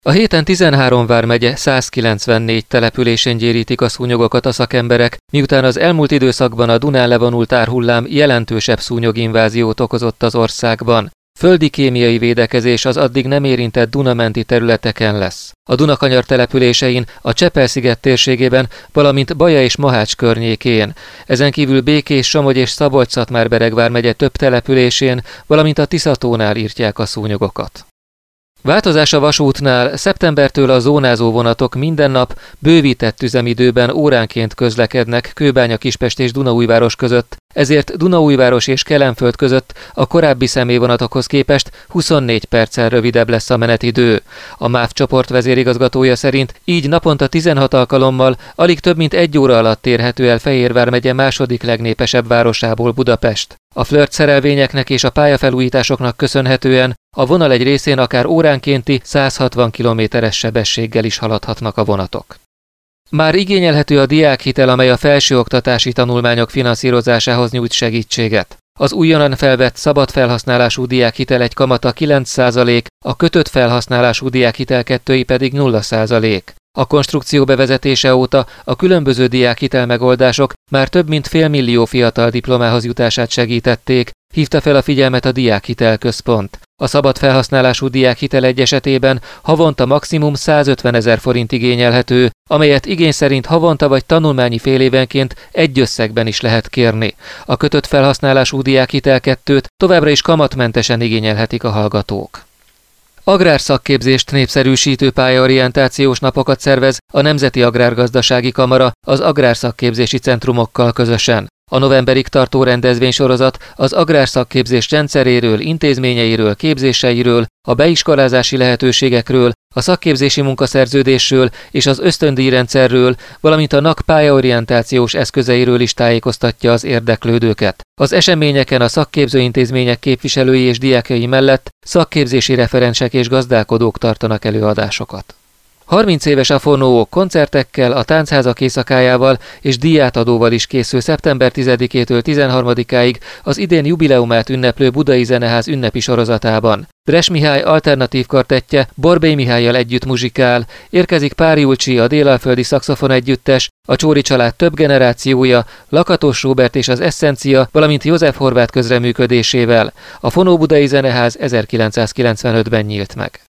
A héten 13 vármegye 194 településén gyérítik a szúnyogokat a szakemberek, miután az elmúlt időszakban a Dunán levonult árhullám jelentősebb szúnyoginváziót okozott az országban. Földi kémiai védekezés az addig nem érintett Duna-menti területeken lesz. A Dunakanyar településein, a Csepel-sziget térségében, valamint Baja és Mahács környékén. Ezen kívül Békés, Somogy és Szabolcs-Szatmár-Bereg vármegye több településén, valamint a Tiszatónál írtják a szúnyogokat. Változás a vasútnál: szeptembertől a zónázó vonatok minden nap bővített üzemidőben óránként közlekednek Kőbánya-Kispest és Dunaújváros között, ezért Dunaújváros és Kelenföld között a korábbi személyvonatokhoz képest 24 perccel rövidebb lesz a menetidő. A MÁV csoport vezérigazgatója szerint így naponta 16 alkalommal alig több mint 1 óra alatt érhető el Fejér vármegye második legnépesebb városából Budapest. A flört szerelvényeknek és a pályafelújításoknak köszönhetően a vonal egy részén akár óránkénti 160 km/s sebességgel is haladhatnak a vonatok. Már igényelhető a diákhitel, amely a felsőoktatási tanulmányok finanszírozásához nyújt segítséget. Az újonnan felvett szabad felhasználású diákhitel egy kamata 9%, a kötött felhasználású diákhitel kettői pedig 0%. A konstrukció bevezetése óta a különböző diákhitel megoldások már több mint félmillió fiatal diplomához jutását segítették, hívta fel a figyelmet a Diákhitel Központ. A szabad felhasználású diákhitel egy esetében havonta maximum 150 000 forint igényelhető, amelyet igény szerint havonta vagy tanulmányi félévenként egy összegben is lehet kérni. A kötött felhasználású diákhitel 2-t továbbra is kamatmentesen igényelhetik a hallgatók. Agrárszakképzést népszerűsítő pályaorientációs napokat szervez a Nemzeti Agrárgazdasági Kamara az agrárszakképzési centrumokkal közösen. A novemberig tartó rendezvénysorozat az agrárszakképzés rendszeréről, intézményeiről, képzéseiről, a beiskolázási lehetőségekről, a szakképzési munkaszerződésről és az ösztöndíjrendszerről, valamint a NAK pályaorientációs eszközeiről is tájékoztatja az érdeklődőket. Az eseményeken a szakképzőintézmények képviselői és diákjai mellett szakképzési referensek és gazdálkodók tartanak előadásokat. 30 éves a Fonó koncertekkel, a táncházak éjszakájával és díjátadóval is készül szeptember 10-től 13-áig az idén jubileumát ünneplő Budai Zeneház ünnepi sorozatában. Dres Mihály alternatív kvartettje Borbély Mihállyal együtt muzsikál, érkezik Pár Julcsi, a Délalföldi Szaxofon Együttes, a Csóri család több generációja, Lakatos Róbert és az Essencia, valamint József Horváth közreműködésével. A Fonó Budai Zeneház 1995-ben nyílt meg.